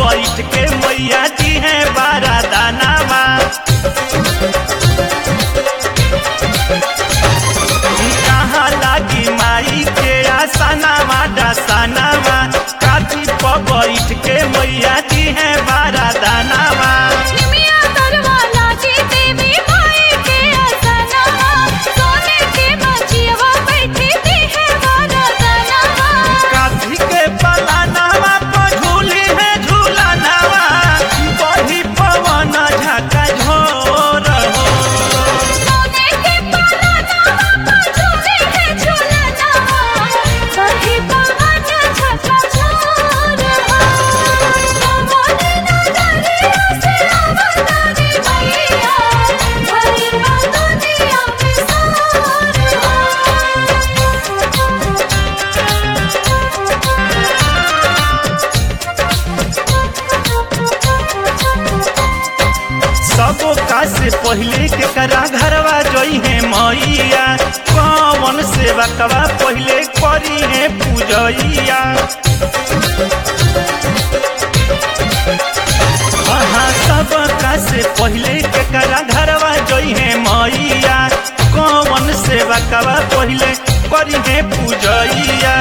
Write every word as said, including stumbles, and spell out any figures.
बैठ के मैया जी है बारा दानावा। कहाँ लागी माई के आसनावा डसनावा, काठी पर बैठ के मैया जी है बारा दानावा। से पहले के करा घरवा जोई है मैया, कौन सेवा कवा पहले करी है पूजैया। हाँ सब का से पहले के करा घरवा जोई है मैया, कौन सेवा कवा पहले करी है पूजैया।